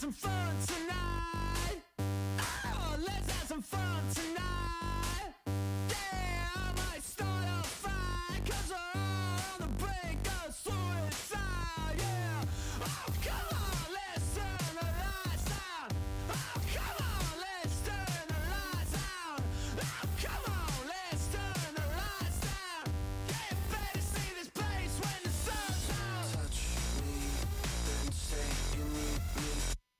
some fun tonight. Oh, let's have some fun tonight. Yeah, I might start a fight, 'cause we're all on the brink of suicide. Yeah, oh, come on, let's turn the lights out. Oh, come on, let's turn the lights out. Oh, come on, let's turn the lights down. Yeah, you better see this place when the sun's out. Touch me, then say you need me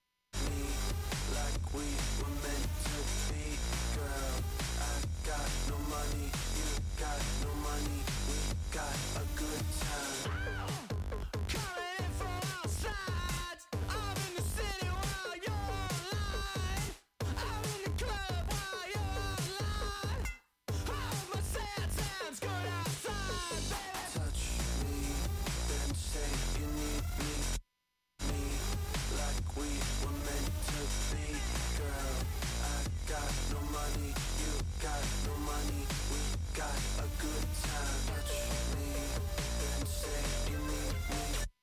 like we were meant to be. Girl, I got no money, you got no money, we got a good time. Coming in from outside. I'm in the city while you're online. I'm in the club while you're online. Oh, my sad time's good outside, baby. Touch me, then say you need me like we were meant to be. Girl, I got no money, you got no money, we got a good time. Touch me, then say you need me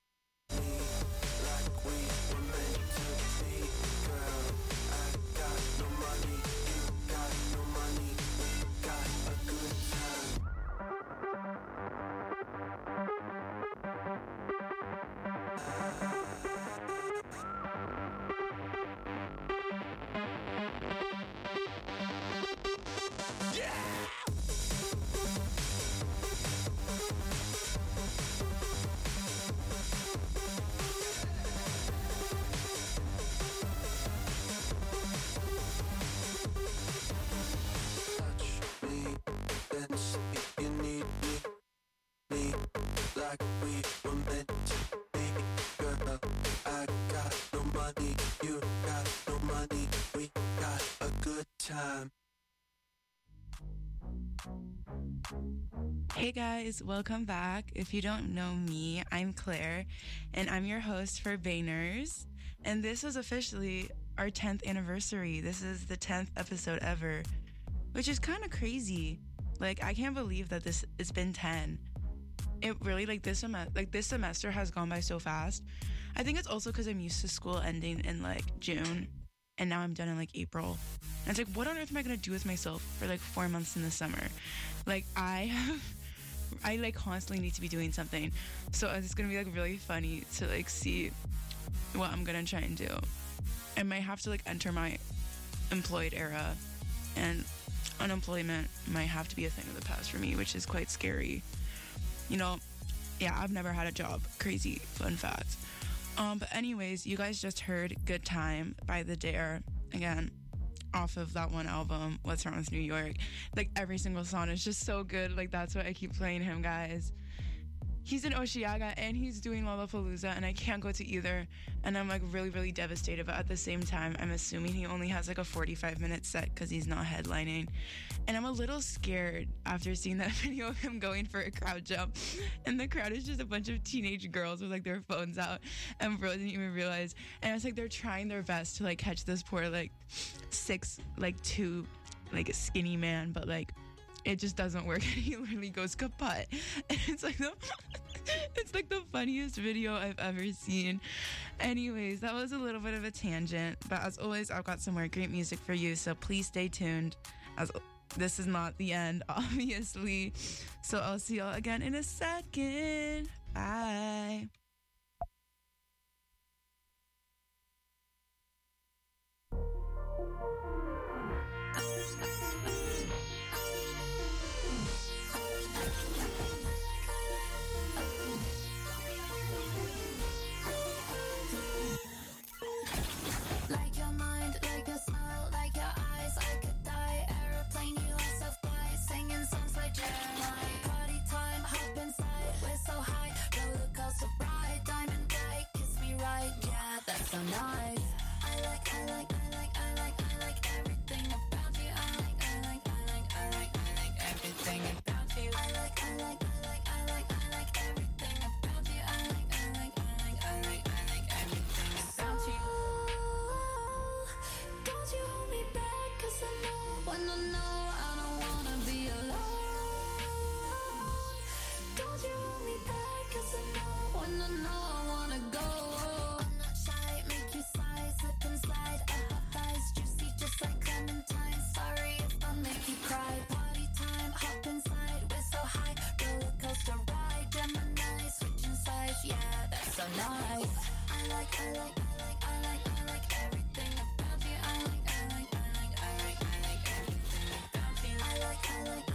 like we were meant to be. Girl, I got no money, you got no money, we got a good time. Touch me, then say you need me like we were meant to be. Girl, I got no money, you got no money, we got a good time. Hey guys, welcome back. If you don't know me, I'm Claire, and I'm your host for Baners. And this was officially our 10th anniversary. This is the 10th episode ever, which is kind of crazy. Like, I can't believe that it's been 10. It really, this semester has gone by so fast. I think it's also because I'm used to school ending in June, and now I'm done in April. And it's what on earth am I gonna do with myself for 4 months in the summer? I constantly need to be doing something. So it's gonna be really funny to see what I'm gonna try and do. I might have to enter my employed era, and unemployment might have to be a thing of the past for me, which is quite scary. Yeah, I've never had a job. Crazy fun fact. But anyways, you guys just heard Good Time by The Dare. Again, off of that one album, What's Wrong with New York. Every single song is just so good. That's why I keep playing him, guys. He's in Oshiaga and he's doing Lollapalooza, and I can't go to either. And I'm really, really devastated. But at the same time, I'm assuming he only has a 45-minute set because he's not headlining. And I'm a little scared after seeing that video of him going for a crowd jump. And the crowd is just a bunch of teenage girls with their phones out. And bro didn't even realize. And it's they're trying their best to catch this poor 6'2" skinny man, but it just doesn't work. He literally goes kaput. And it's the funniest video I've ever seen. Anyways, that was a little bit of a tangent, but as always, I've got some more great music for you, so please stay tuned, as this is not the end, obviously. So I'll see y'all again in a second. Bye. Like your mind, like your smile, like your eyes, I could die. Aeroplane, you are so fly, singing songs like Jeremiah. Party time, hop inside, we're so high. Roller coaster ride, diamond bright, kiss me right, yeah, that's so nice. I like everything about you. I like everything about you. I like everything about you. I like everything about you. Don't you hold me back, 'cause I know when I know I don't wanna be alone. Don't you hold me back, 'cause I know when I know I wanna go. I'm not shy, make you sigh, night. I like everything about you. I like everything about you. I like everything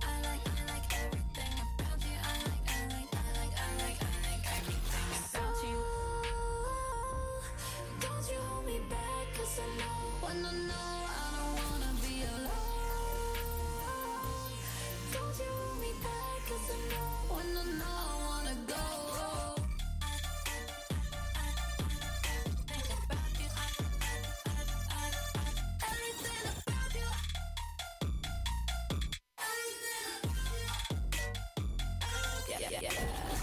about you. I like everything about you. Don't you hold me back, 'cause I know when I know I don't wanna be alone. Don't you hold me back, 'cause I know when I know I wanna go. Everything about you. Everything about you. Yeah.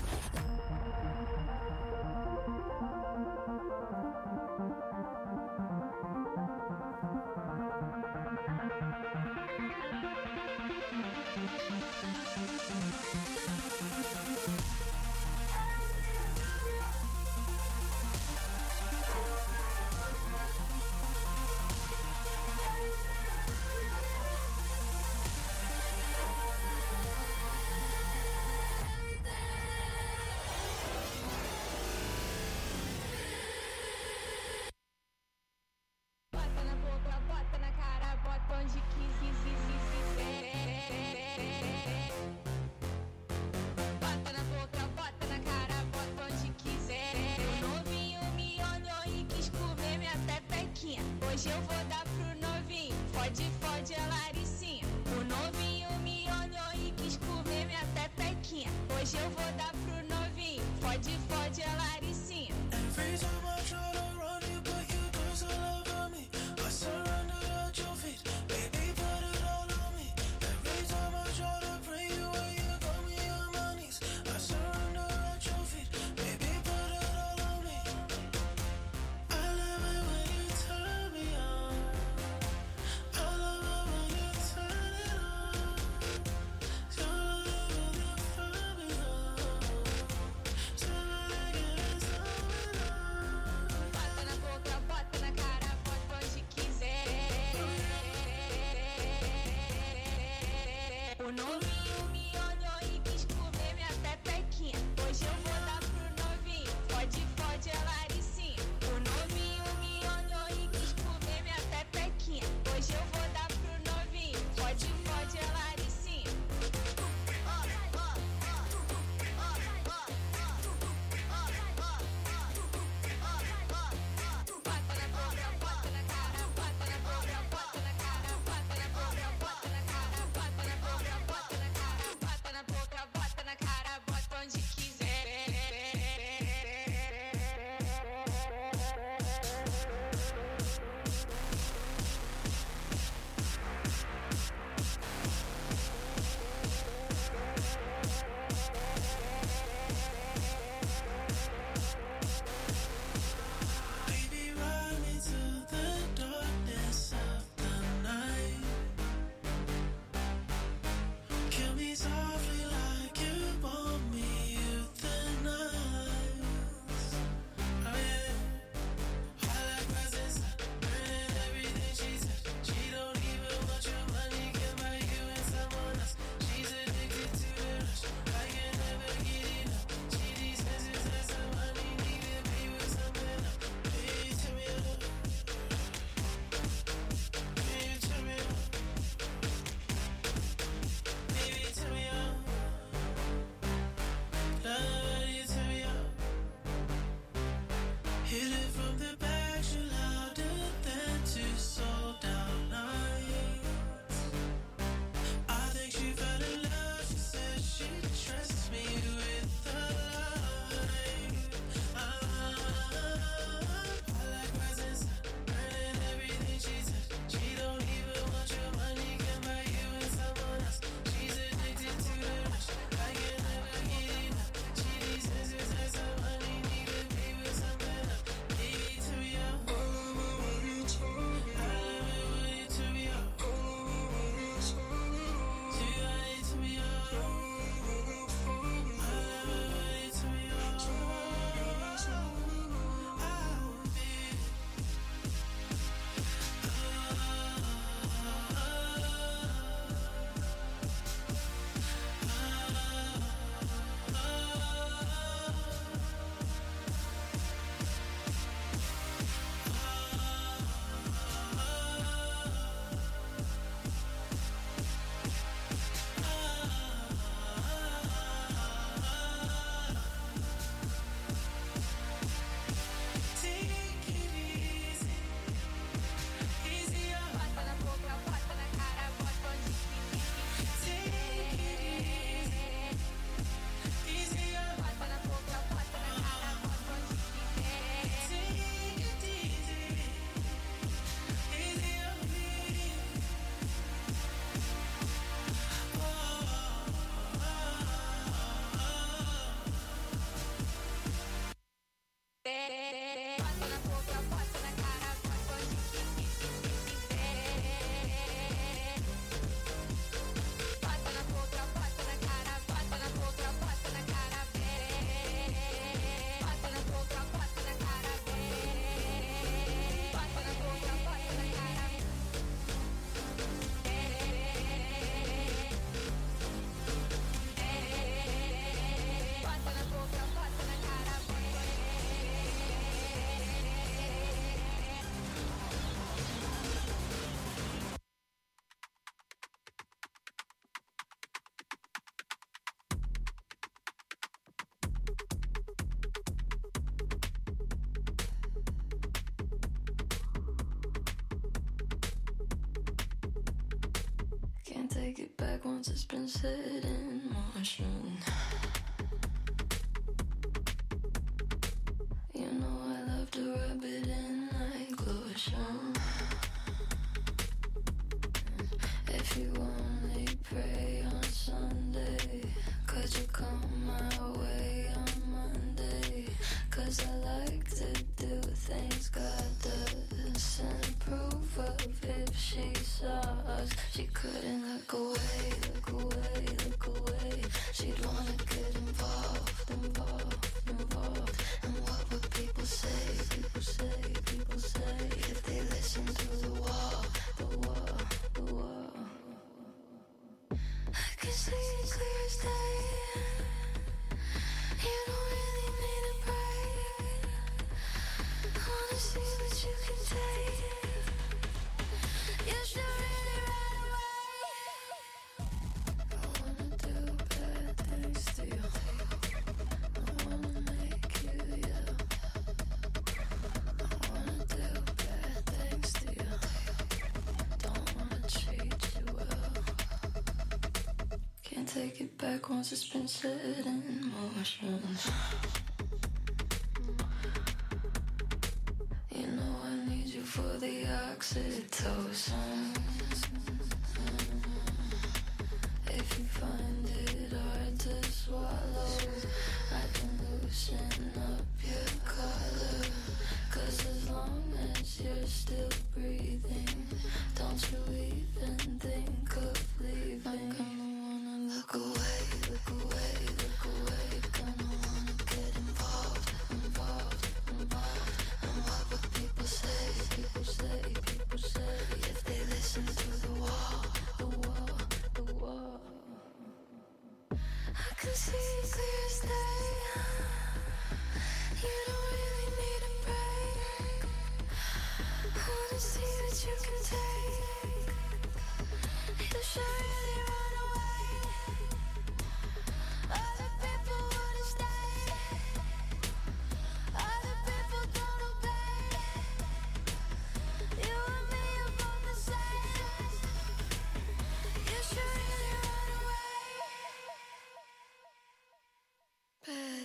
Bota na boca, bota na cara, bota onde quiser. Bota na boca, bota na cara, bota onde quiser. O novinho me olhou e quis comer minha pepequinha. Hoje eu vou dar pro novinho, fode a Laricinha. O novinho me olhou e quis comer minha pepequinha. Hoje eu vou dar pro novinho, fode a Laricinha. Every time I try to run you, but you don't love me. I surrender at your feet, baby, put it all on me. Every time I try to pray you, when you got me on my knees. I surrender at your feet, baby, put it all on me. I love it when you turn me on. I love it when you turn it on. So I love it when you turn me on. So I like it, so take it back once it's been set in motion. You know I love to rub it in like lotion. If you only pray on Sunday, could you come my way on Monday? 'Cause I like to do things God does and approve of if she saw us. She couldn't look away, look away, look away. She'd wanna get involved, involved, involved. And what would people say, people say, people say if they listen to the wall, the wall, the wall? I can see it clear as day. You don't really need a break. I wanna see what you can take. You should really run away. I wanna do bad things to you. I wanna make you yell. I wanna do bad things to you. Don't wanna treat you well. Can't take it back once it's been set in motion. You know I need you for the oxytocin. If you find it hard to swallow, I can loosen up your collar. 'Cause as long as you're still breathing, don't you even think of leaving. I'm gonna wanna look away, look away, look away. Gonna wanna get involved, involved, involved. And what would people say, people say, people say if they listen to the wall, the wall, the wall? I can see it clear as day. You don't really need a break. I wanna see what you can take. You should really run away. Other people wanna stay. Other people don't obey. You and me are both the same. You should really run away. Bad.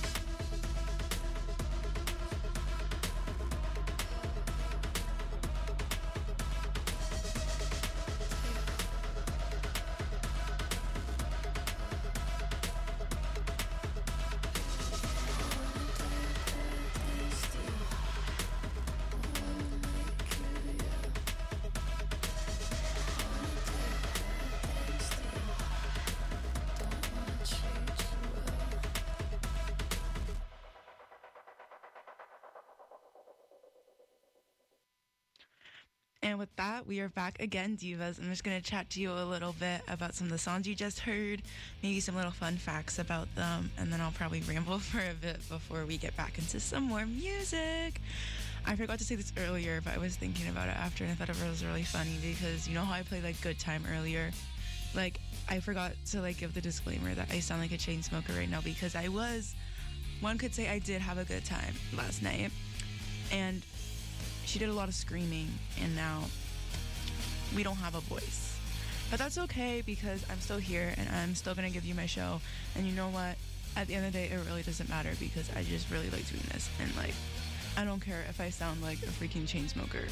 And with that, we are back again, divas. I'm just going to chat to you a little bit about some of the songs you just heard, maybe some little fun facts about them, and then I'll probably ramble for a bit before we get back into some more music. I forgot to say this earlier, but I was thinking about it after, and I thought it was really funny because you know how I played like Good Time earlier? Like, I forgot to like give the disclaimer that I sound like a chain smoker right now because one could say I did have a good time last night, and she did a lot of screaming, and now we don't have a voice. But that's okay because I'm still here and I'm still going to give you my show. And you know what? At the end of the day, it really doesn't matter because I just really like doing this. And like, I don't care if I sound like a freaking chain smoker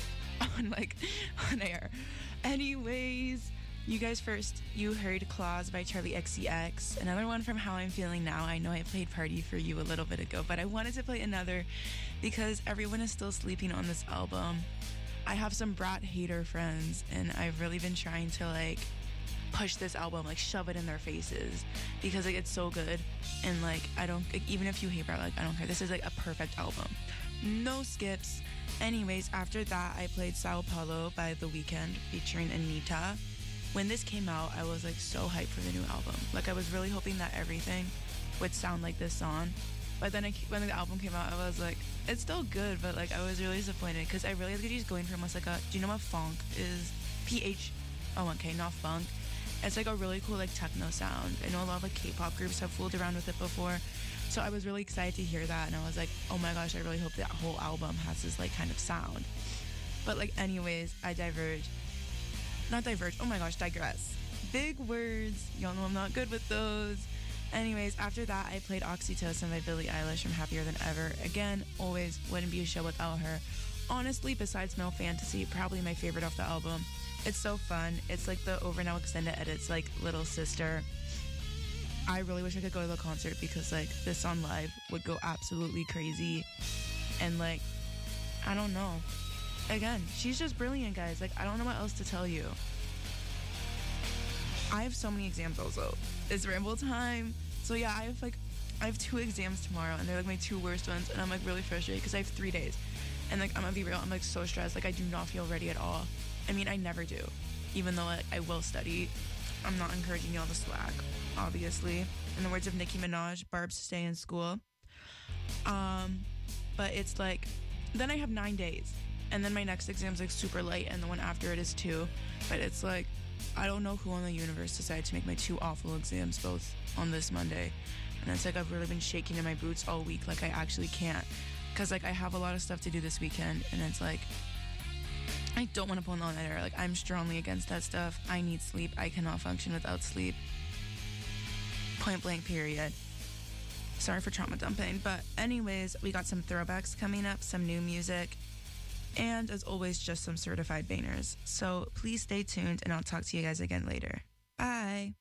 on air. Anyways, you guys first, you heard Claws by Charlie XCX. Another one from How I'm Feeling Now. I know I played Party for You a little bit ago, but I wanted to play another because everyone is still sleeping on this album. I have some brat hater friends, and I've really been trying to like push this album, like shove it in their faces because like it's so good. And like I don't, like, even if you hate brat, like I don't care. This is like a perfect album, no skips. Anyways, after that I played Sao Paulo by The Weeknd featuring Anita. When this came out, I was like so hyped for the new album. Like I was really hoping that everything would sound like this song. But then when the album came out, I was like, it's still good, but like I was really disappointed because I really like that he's going from almost like a, do you know what funk is? PH-O-N-K, not funk. It's like a really cool like techno sound. I know a lot of like K-pop groups have fooled around with it before. So I was really excited to hear that, and I was like, oh my gosh, I really hope that whole album has this like kind of sound. But like anyways, I digress. Big words. Y'all know I'm not good with those. Anyways, after that, I played Oxytocin by Billie Eilish from Happier Than Ever. Again, always wouldn't be a show without her. Honestly, besides Male Fantasy, probably my favorite off the album. It's so fun. It's like the Over Now extended edits, like little sister. I really wish I could go to the concert because like this on live would go absolutely crazy. And like, I don't know. Again, she's just brilliant, guys. Like, I don't know what else to tell you. I have so many exams also. It's ramble time. So yeah, I have 2 exams tomorrow and they're like my 2 worst ones and I'm like really frustrated because I have 3 days. And like, I'm gonna be real, I'm like so stressed. Like, I do not feel ready at all. I mean, I never do. Even though like, I will study. I'm not encouraging y'all to slack, obviously. In the words of Nicki Minaj, barbs stay in school. But it's like, then I have 9 days. And then my next exam's like super light and the one after it is 2. But it's like, I don't know who on the universe decided to make my 2 awful exams both on this Monday. And it's like, I've really been shaking in my boots all week. Like, I actually can't. Because like, I have a lot of stuff to do this weekend. And it's like, I don't want to pull an all-nighter. Like, I'm strongly against that stuff. I need sleep. I cannot function without sleep. Point blank, period. Sorry for trauma dumping. But anyways, we got some throwbacks coming up, some new music, and as always, just some certified bangers. So please stay tuned, and I'll talk to you guys again later. Bye.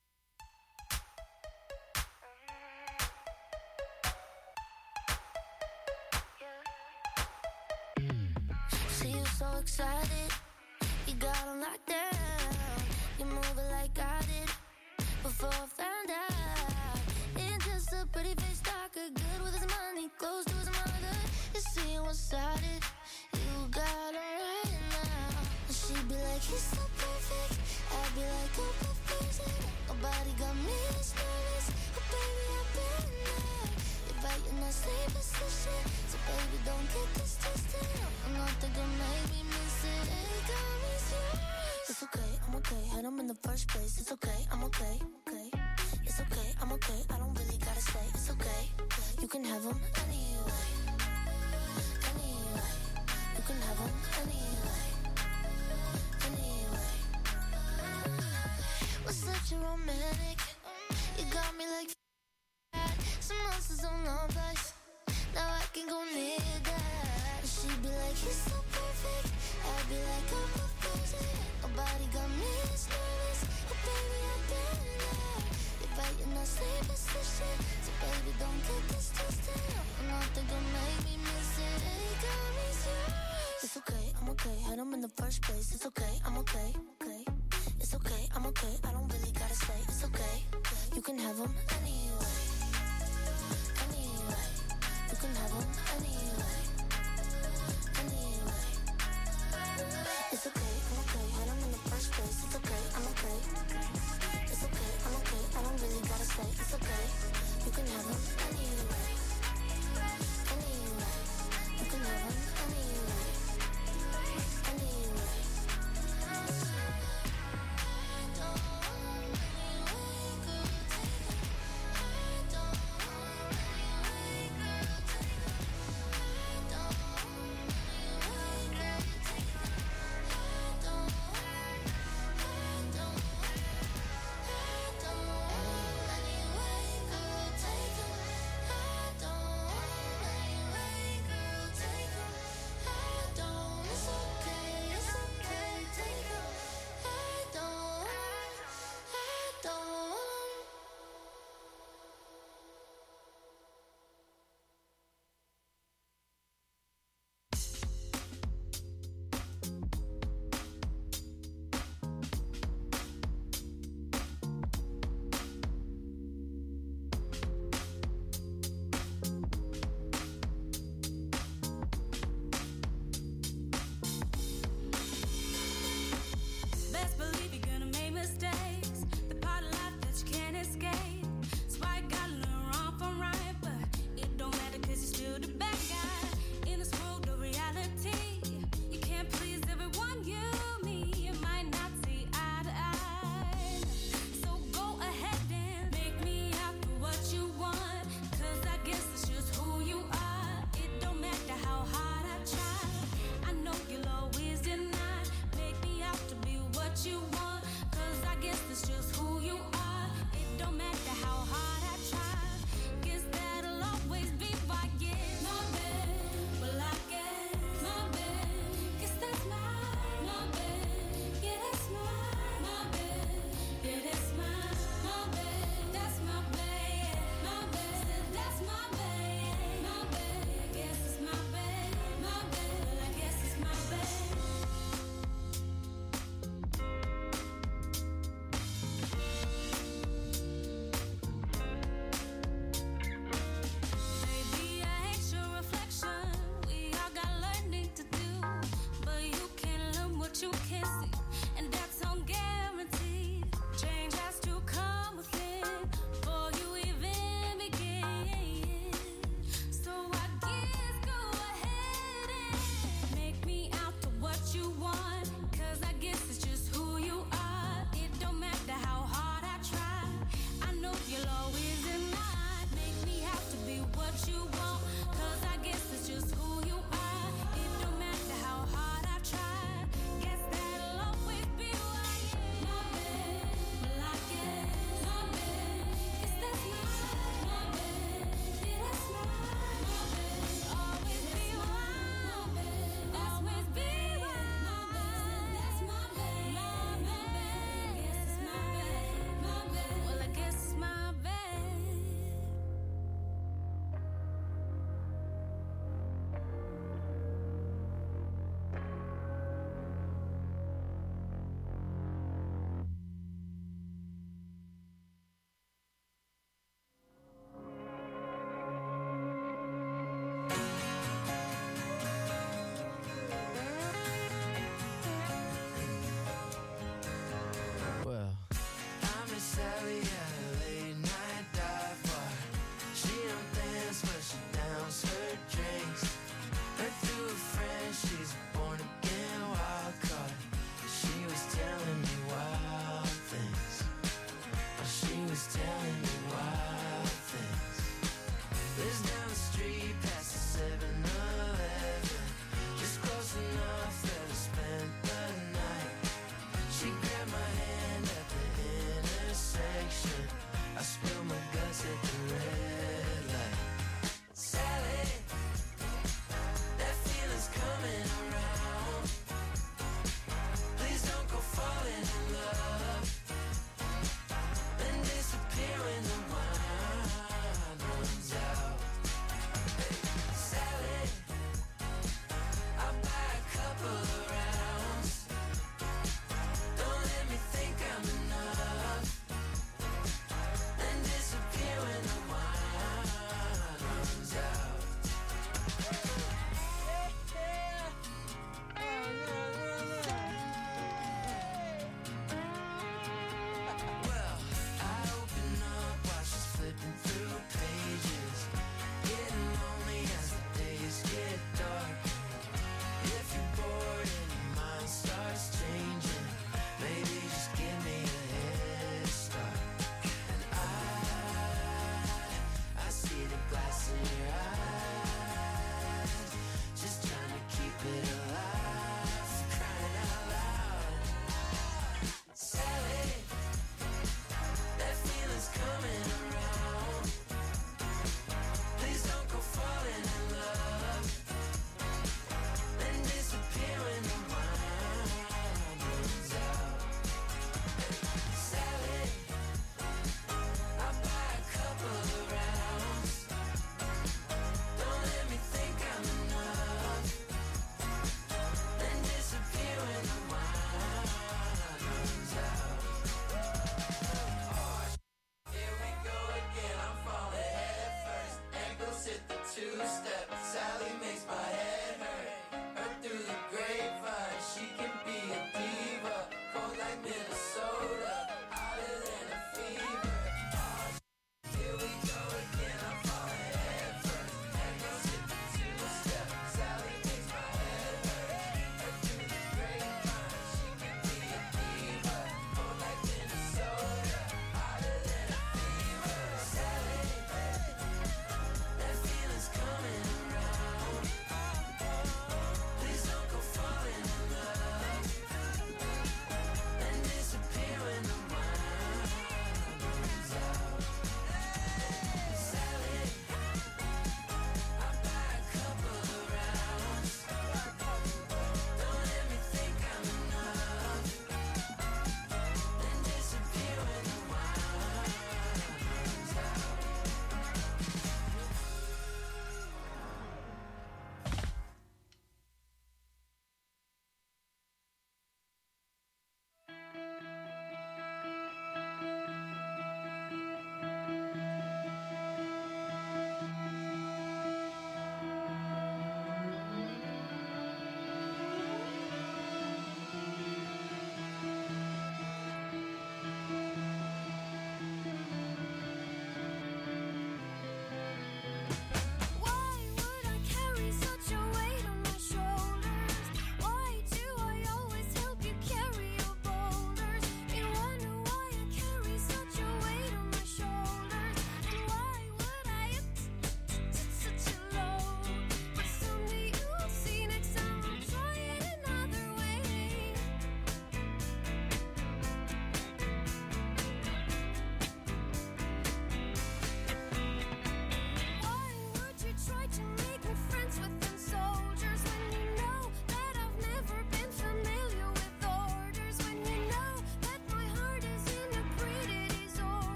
See you so excited, you got on lockdown. You move it like I did before I found out. Ain't just a pretty face talker, good with his money, close to his mother. You see you one-sided, you got her right now. And she'd be like, he's so perfect. I'd be like, oh, perfect. Nobody got me this nervous. Oh, baby, I've been there. You're right in that same position. So, baby, don't get this twisted. I'm not thinking maybe miss it. Hey, got me serious. It's okay, I'm okay. Had him in the first place. It's okay, I'm okay. Okay. It's okay, I'm okay. I don't really gotta say it's okay. You can have him anyway. Anyway. You can have him anyway. Anyway. Was such a romantic. You got me like that. Some monsters on our place. Now I can go near that. She'd be like, he's so perfect. I'd be like, I'm perfect. Nobody got me this nervous. Oh, baby, I've been there. You're right in that same position. So, baby, don't get this twisted. I'm not thinking make me miss it. Hey, got me serious. It's okay, I'm okay. Had him in the first place. It's okay, I'm okay. Okay. It's okay, I'm okay. I don't really gotta say it's okay. You can have him anyway. Anyway. You can have him anyway. Anyway. It's okay, I'm okay. Had him in the first place. It's okay, I'm okay. It's okay, I'm okay. I don't really gotta say it's okay. You can have him anyway. Anyway. You can have him anyway. Anyway.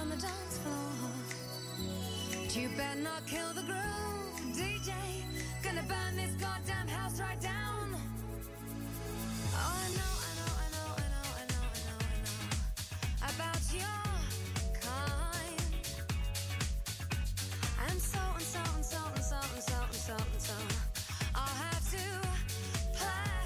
on the dance floor. You better not kill the groove, DJ. Gonna burn this goddamn house right down. Oh, I know about your kind. And so I'll have to play.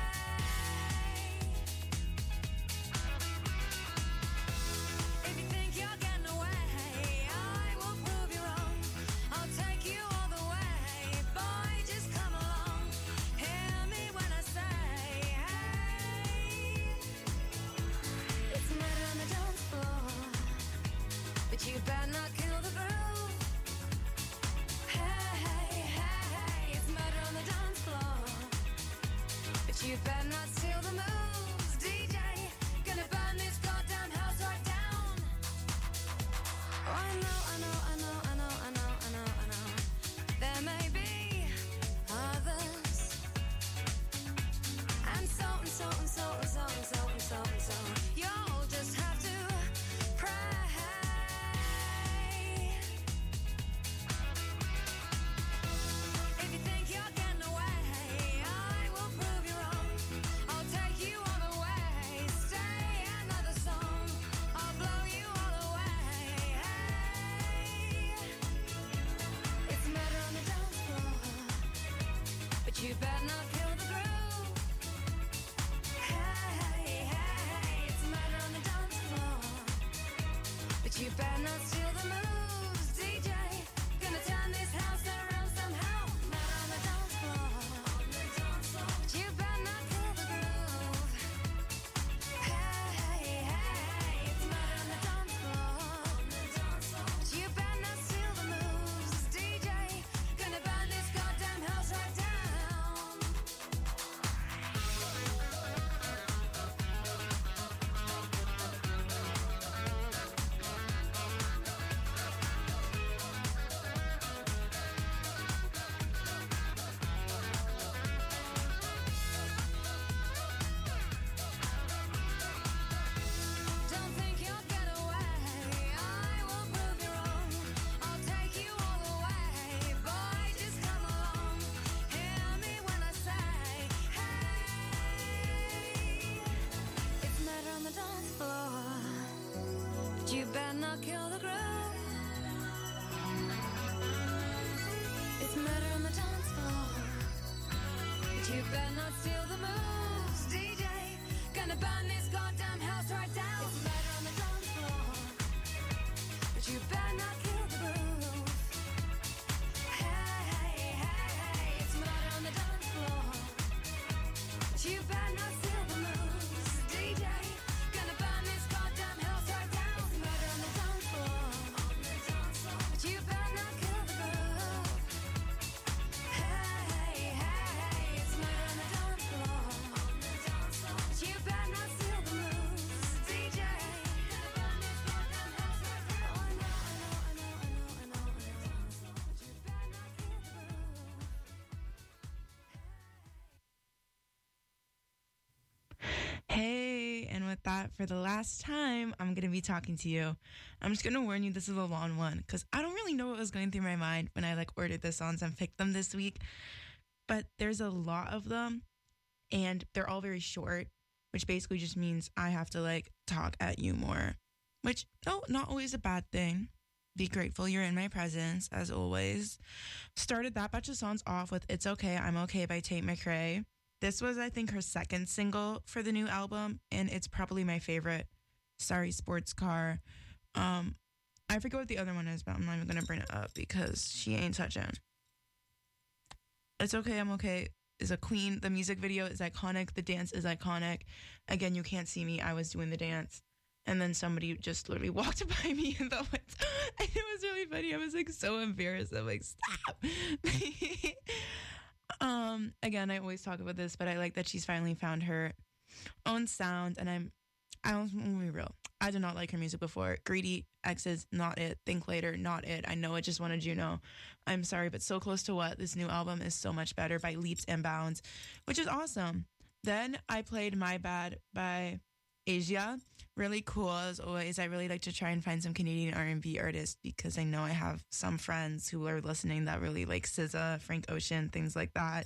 If you think you're getting away, I will prove you wrong. I'll take you all the way. Boy, just come along. Hear me when I say, hey. It's murder on the dance floor, but you better not kill the groove. Hey, it's murder on the dance floor, but you better not steal the moves, DJ. Gonna burn this goddamn house right down. Oh, I know. There may be others, and so. You'll just have to pray. If you think you're getting away, I will prove you wrong. I'll take you all the way. Stay another song. I'll blow you all away. It's murder on the dance floor, but you better not kill the groove. Hey, it's murder on the dance floor, but you better not steal the moves, DJ. Gonna turn this house around somehow. Murder on the dance floor, but you better not kill the groove. Hey, it's murder on the dance floor, but you better not steal the moves, DJ. Gonna burn this goddamn house right down. Don't think you'll get away. I will prove you wrong. I'll take you all the way. Boy, just come along. Hear me when I say, hey. It's murder on the dance floor, but you better not kill the groove. It's murder on the dance floor, but you better not steal the moves, DJ. Gonna burn this goddamn house right down. It's murder on the dance floor, but you better not kill the groove. Hey, it's murder on the dance floor, but you better not steal the moves, DJ. Gonna burn this goddamn house right down. It's murder on the dance floor, but you better not kill the groove. Hey, it's murder on the dance floor, but you better not steal the moves, DJ. Gonna burn this goddamn house right down. Oh, I know. But you better not kill the groove. Hey, and with that, for the last time, I'm going to be talking to you. I'm just going to warn you, this is a long one, because I don't really know what was going through my mind when I ordered the songs and picked them this week. But there's a lot of them, and they're all very short, which basically just means I have to talk at you more, which, no, not always a bad thing. Be grateful you're in my presence, as always. Started that batch of songs off with It's Okay, I'm Okay by Tate McRae. This was, I think, her second single for the new album, and it's probably my favorite. Sorry, Sports Car. I forget what the other one is, but I'm not even going to bring it up because she ain't touching. It's Okay, I'm Okay is a queen. The music video is iconic. The dance is iconic. Again, you can't see me. I was doing the dance. And then somebody just literally walked by me and and it was really funny. I was so embarrassed. I'm stop. Again, I always talk about this, but I like that she's finally found her own sound, and I'm gonna be real. I did not like her music before. Greedy Exes, not it. Think Later, not it. I Know It, Just Wanted You Know. I'm sorry, but So Close to What, this new album is so much better by leaps and bounds, which is awesome. Then I played My Bad by Asia. Really cool as always. I really like to try and find some Canadian R&B artists because I know I have some friends who are listening that really like SZA, Frank Ocean, things like that.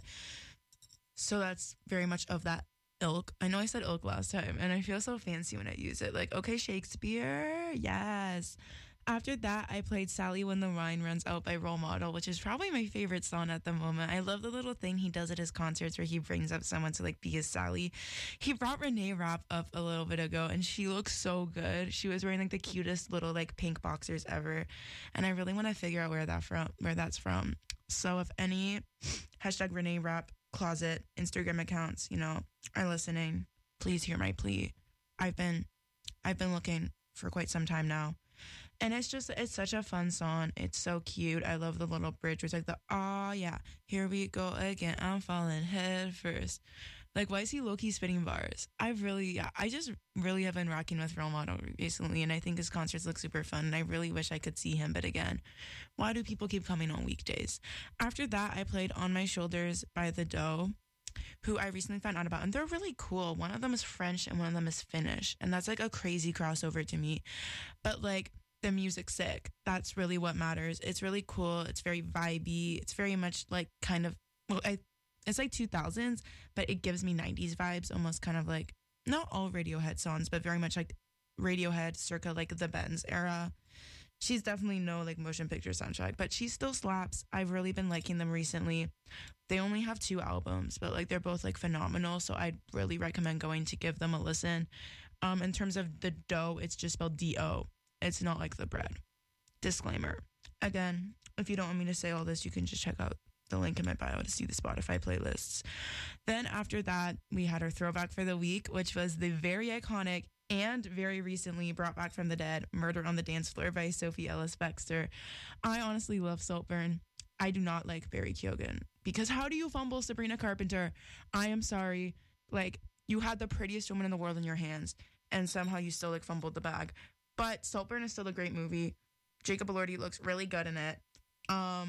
So that's very much of that ilk. I know I said ilk last time, and I feel so fancy when I use it. Like, okay, Shakespeare, yes. After that, I played Sally When the Wine Runs Out by Role Model, which is probably my favorite song at the moment. I love the little thing he does at his concerts where he brings up someone to like be his Sally. He brought Renee Rapp up a little bit ago, and she looks so good. She was wearing like the cutest little like pink boxers ever, and I really want to figure out where that's from. So if any hashtag Renee Rapp closet Instagram accounts, are listening, please hear my plea. I've been looking for quite some time now. And it's such a fun song. It's so cute. I love the little bridge where it's like oh yeah, here we go again. I'm falling head first. Like, why is he low-key spitting bars? I just really have been rocking with Role Model recently, and I think his concerts look super fun, and I really wish I could see him. But again, why do people keep coming on weekdays? After that, I played On My Shoulders by The Doe, who I recently found out about, and they're really cool. One of them is French and one of them is Finnish, and that's like a crazy crossover to me. But like, the music's sick. That's really what matters. It's really cool. It's very vibey. It's very much like kind of, it's like 2000s, but it gives me 90s vibes, almost kind of like, not all Radiohead songs, but very much like Radiohead circa like the Benz era. She's definitely no like motion picture soundtrack, but she still slaps. I've really been liking them recently. They only have 2 albums, but like they're both like phenomenal, so I'd really recommend going to give them a listen. In terms of The Doe, it's just spelled D-O. It's not like the bread. Disclaimer. Again, if you don't want me to say all this, you can just check out the link in my bio to see the Spotify playlists. Then after that, we had our throwback for the week, which was the very iconic and very recently brought back from the dead Murder on the Dance Floor by Sophie Ellis-Bextor. I honestly love Saltburn. I do not like Barry Keoghan, because how do you fumble Sabrina Carpenter? I am sorry. Like, you had the prettiest woman in the world in your hands, and somehow you still like fumbled the bag. But Saltburn is still a great movie. Jacob Elordi looks really good in it. I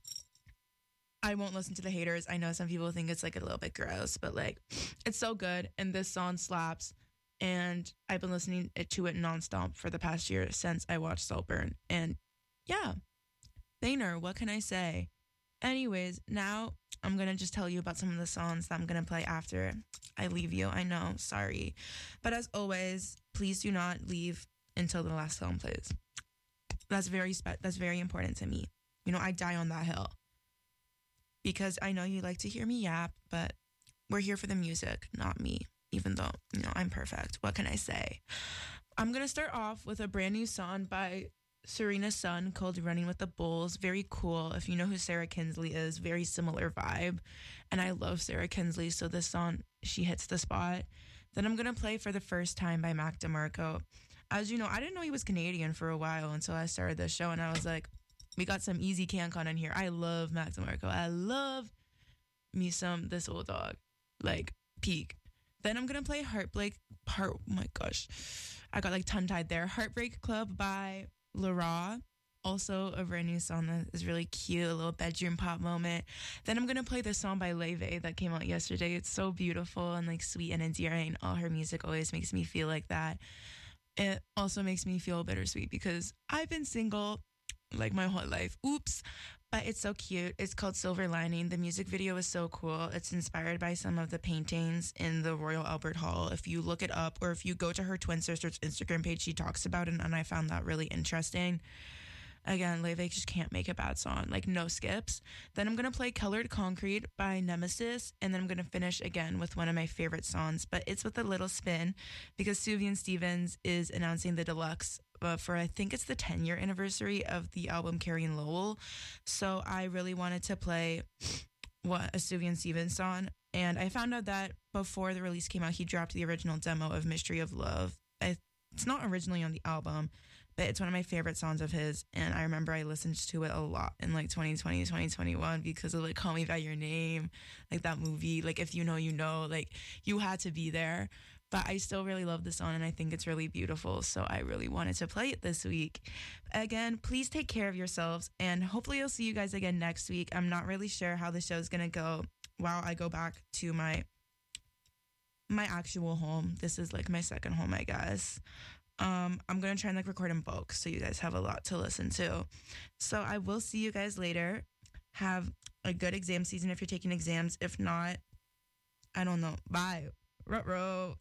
won't listen to the haters. I know some people think it's like a little bit gross, but like, it's so good. And this song slaps. And I've been listening to it nonstop for the past year since I watched Saltburn. And yeah, Thaner, what can I say? Anyways, now I'm going to just tell you about some of the songs that I'm going to play after I leave you. I know, sorry. But as always, please do not leave until the last song plays. That's very important to me. I die on that hill. Because I know you like to hear me yap, but we're here for the music, not me. Even though, I'm perfect. What can I say? I'm going to start off with a brand new song by Serena Sun called Running with the Bulls. Very cool. If you know who Sarah Kinsley is, very similar vibe. And I love Sarah Kinsley, so this song, she hits the spot. Then I'm going to play For the First Time by Mac DeMarco. As you know, I didn't know he was Canadian for a while until I started this show, and I was like, we got some easy CanCon in here. I love Mac DeMarco. I love me some This Old Dog. Like, peak. Then I'm going to play oh my gosh. I got like tongue-tied there. Heartbreak Club by Lara. Also a brand new song that is really cute, a little bedroom pop moment. Then I'm going to play this song by Leve that came out yesterday. It's so beautiful and like sweet and endearing. All her music always makes me feel like that. It also makes me feel bittersweet because I've been single like my whole life. Oops. But it's so cute. It's called Silver Lining. The music video is so cool. It's inspired by some of the paintings in the Royal Albert Hall. If you look it up, or if you go to her twin sister's Instagram page, she talks about it, and I found that really interesting. Again, Leve just can't make a bad song. Like, no skips. Then I'm going to play Colored Concrete by Nemesis, and then I'm going to finish again with one of my favorite songs, but it's with a little spin because Sufjan Stevens is announcing the deluxe for, I think it's the 10-year anniversary of the album Carrie & Lowell. So I really wanted to play a Sufjan Stevens song, and I found out that before the release came out, he dropped the original demo of Mystery of Love. It's not originally on the album, but it's one of my favorite songs of his, and I remember I listened to it a lot in like 2020, 2021 because of like Call Me By Your Name, like that movie, like If You Know, You Know, like you had to be there. But I still really love the song, and I think it's really beautiful, so I really wanted to play it this week. Again, please take care of yourselves, and hopefully I'll see you guys again next week. I'm not really sure how the show's going to go while I go back to my my actual home. This is like my second home, I guess. I'm gonna try and like record in bulk so you guys have a lot to listen to. So I will see you guys later. Have a good exam season if you're taking exams. If not, I don't know. Bye. Ruh-roh.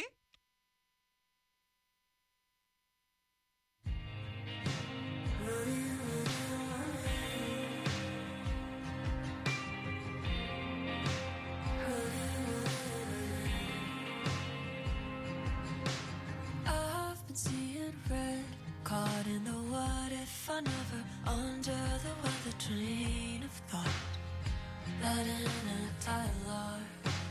I've been seeing red, caught in the what if I never under the weather train of thought, letting a dialogue.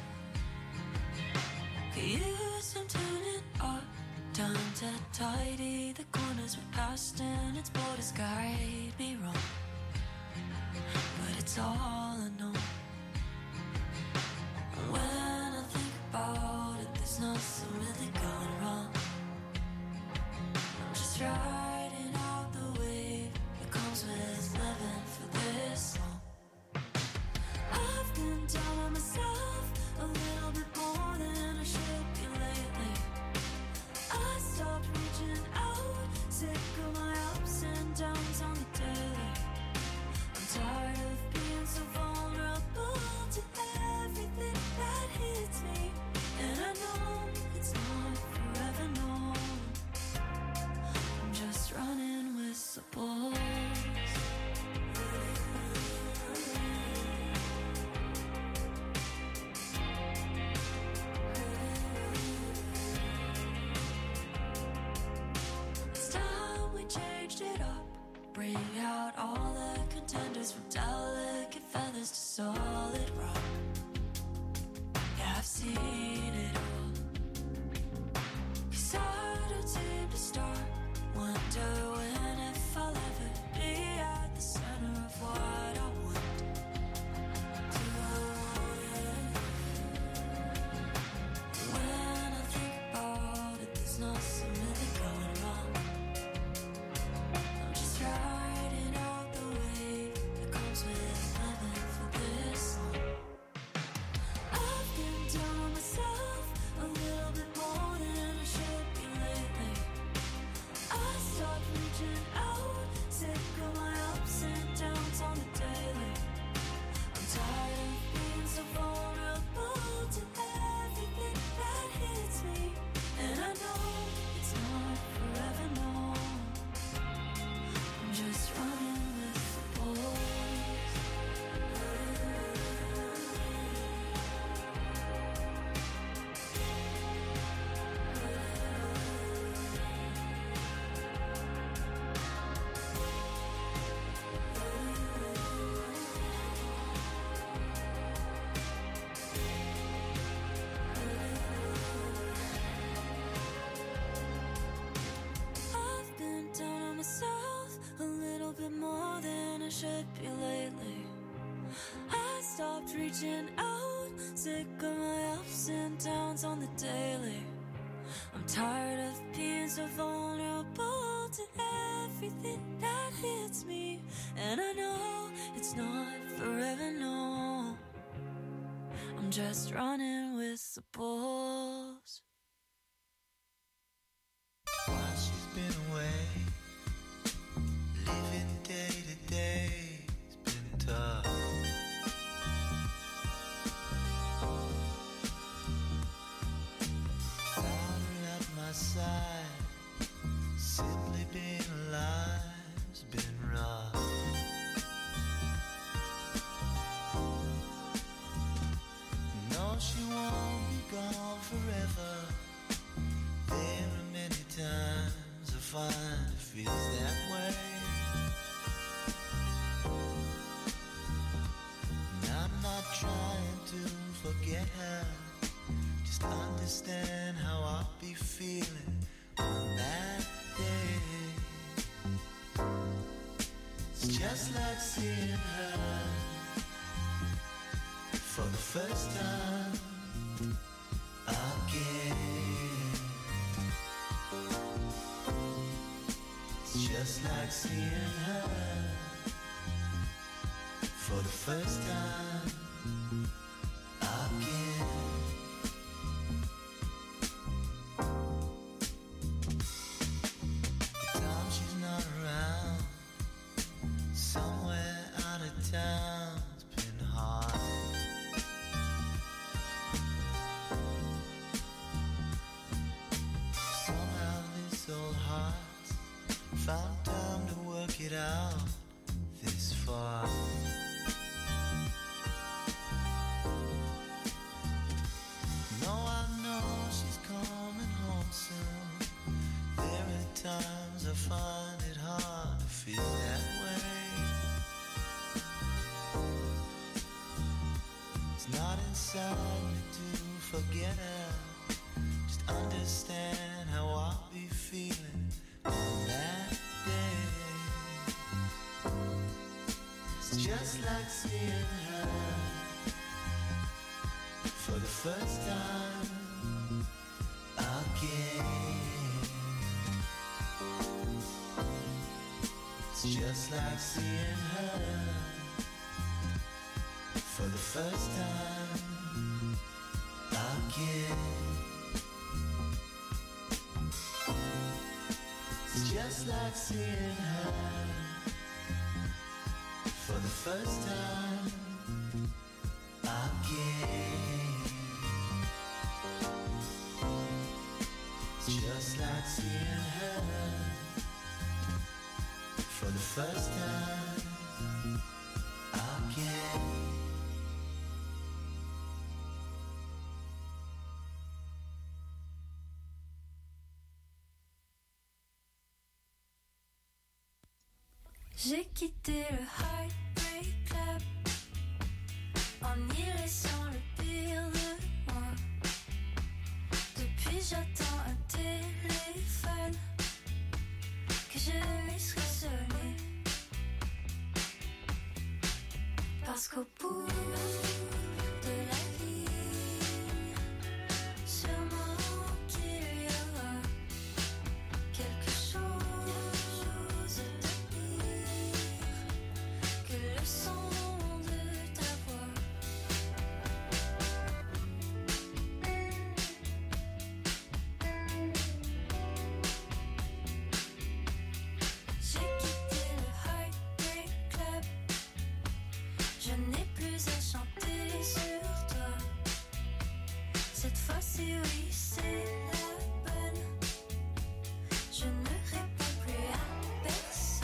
Could use some tuning up, time to tidy the corners we're past and its borders guide me wrong, but it's all I know. When I think about it, there's nothing really going wrong. I'm just riding out the wave that comes with living for this long. I've been down on myself a little bit more than I should be lately. I stopped reaching out, sick of my ups and downs on the daily. I'm tired of being so vulnerable to everything that hits me, and I know it's not forever, no. I'm just running with the bulls. It's time we changed it up, bring out all the contenders from delicate feathers to solid rock. Yeah, I've seen it all. 'Cause I don't seem to start. Wonder when if I'll ever be at the center of what I want to. When I think about it, there's nothing really going wrong. I'm just riding out the wave that comes with living for this long. I've been down on myself a little bit more than I should be lately. I stopped reaching out, sick of my ups and downs on the daily. I'm tired of being so vulnerable to everything that hits me, and I know it's not forever, no. I'm just running with the bulls. I've been down on myself a little bit more than I should be lately. I stopped reaching out, sick of my ups and downs on the daily. I'm tired of being so vulnerable to everything that hits me, and I know it's not forever, no. I'm just running with the bulls. While she's been away, living day to day, it's been tough. Without her at my side, simply being alive's been rough. No, she won't be gone forever. There are many times I find it feels that way. And I'm not trying to forget her, just understand how I'll be feeling on that day. It's just like seeing her for the first time again. It's just like seeing her for the first time again. out this far. No, I know she's coming home soon. There are times I find it hard to feel that way. It's not inside me to forget her. Just understand how I'll be feeling on that day. It's just like seeing her for the first time again. It's just like seeing her for the first time again. It's just like seeing her for the first time again. It's just like seeing her for the first time again. J'ai quitté le Heartbreak Club en y laissant le pire de moi. Depuis j'attends un téléphone que je laisserai sonner. Parce qu'au bout de la vie, sûrement qu'il y aura quelque chose de que le son de ta voix. J'ai quitté le Heartbreak Club. Je n'ai plus à chanter sur toi. Cette fois-ci, oui, c'est la bonne. Je ne réponds plus à personne.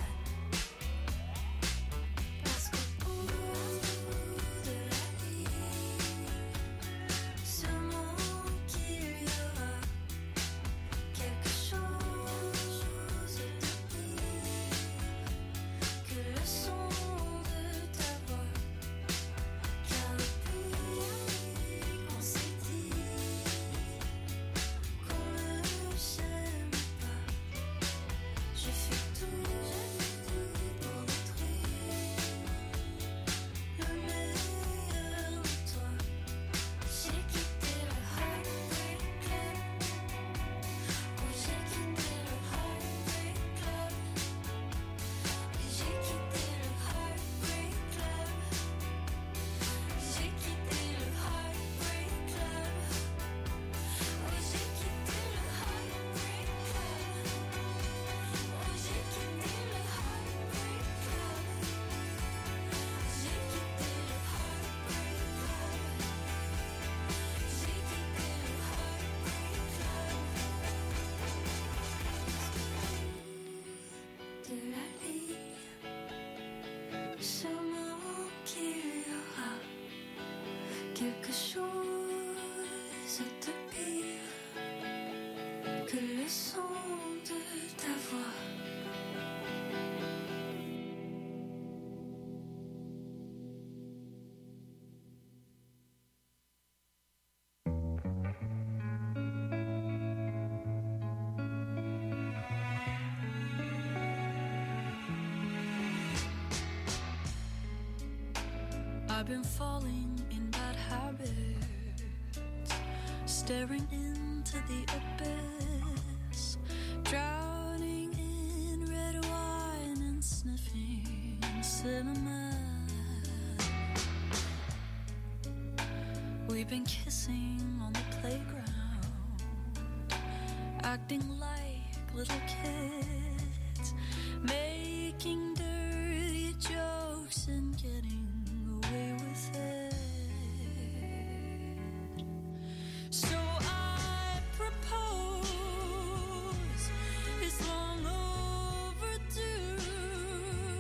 Parce qu'au bout de la vie, sûrement qu'il y aura quelque chose de pire que le son de ta voix. Car depuis qu'on s'est dit qu'on ne s'aime pas, je fais tout pour détruire le meilleur de toi. J'ai quitté le Heartbreak Club. Oh, j'ai quitté le Heartbreak Club. J'ai quitté le Heartbreak Club. J'ai quitté le Heartbreak Club. Oui, j'ai quitté le Heartbreak Club. Oh, j'ai quitté le Heartbreak Club. J'ai quitté le Heartbreak Club. J'ai quitté le Heartbreak Club. De la ligne, sûrement qu'il y aura quelque chose de pire que le son de ta voix. I've been falling in bad habits, staring into the abyss, drowning in red wine and sniffing cinnamon. We've been kissing on the playground, acting like little kids, making dirty jokes and getting away with it. So I propose, it's long overdue.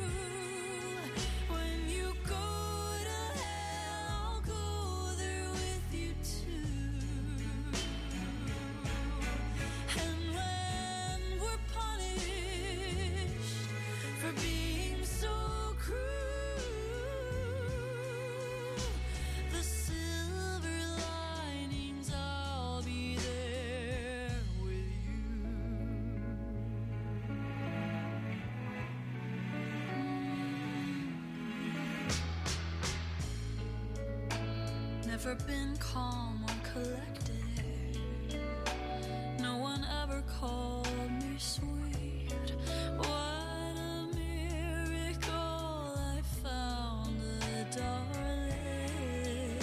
never been calm or collected. No one ever called me sweet. What a miracle, I found a darling.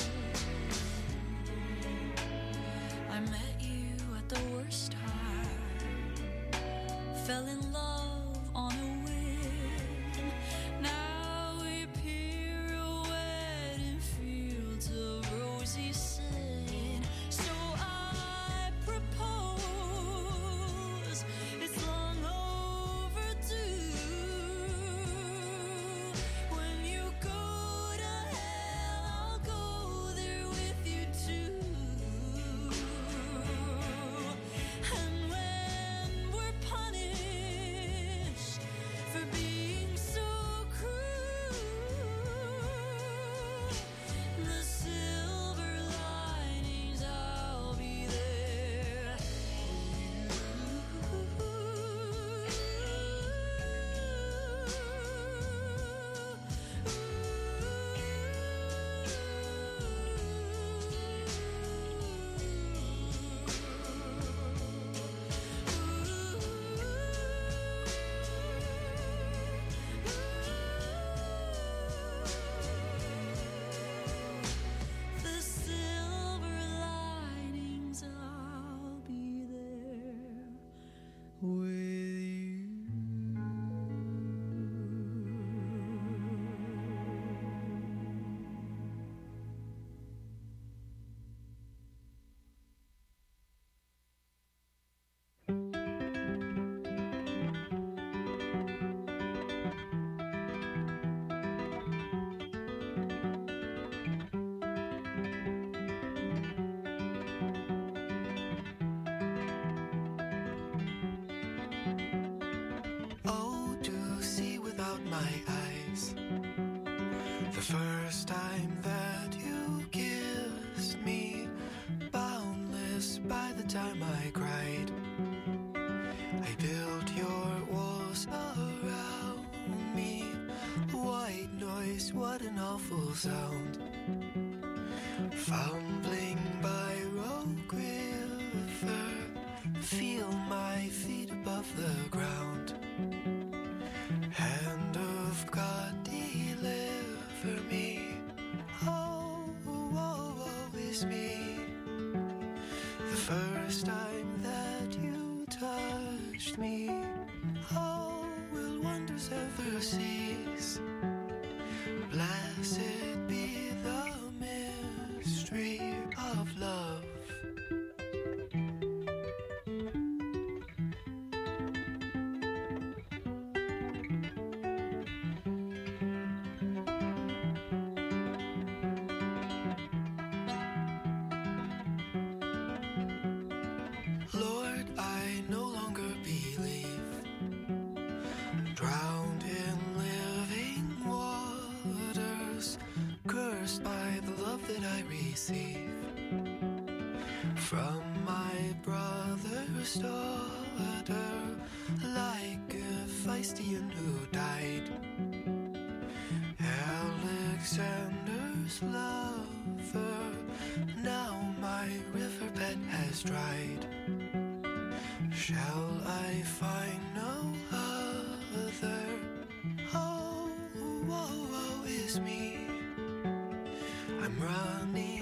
I met you at the worst time, fell in love on a whim. Now we pirouette in fields of rosy sin. So I propose, it's long overdue. When you go to hell, I'll go there with you too. And when we're punished for being so cruel, the silver linings, I'll be there the silver linings, I'll be there with you. Oh, to see without my eyes the first time that you kissed me, boundless by the time I cried. I built your walls around me. White noise, what an awful sound. Fumbling by Rogue River, feel my feet above the ground. Hand of God, deliver me. Oh, woe is me. The first time that you touched me, oh, will wonders ever cease? Blessed be the mystery of love. Lord, I no longer believe, drowned in living waters, cursed by the love that I receive from my brother's daughter, like a Philistine who died. Alexander's lover, now my riverbed has dried. Shall I find no other? Oh, woe is me. I'm running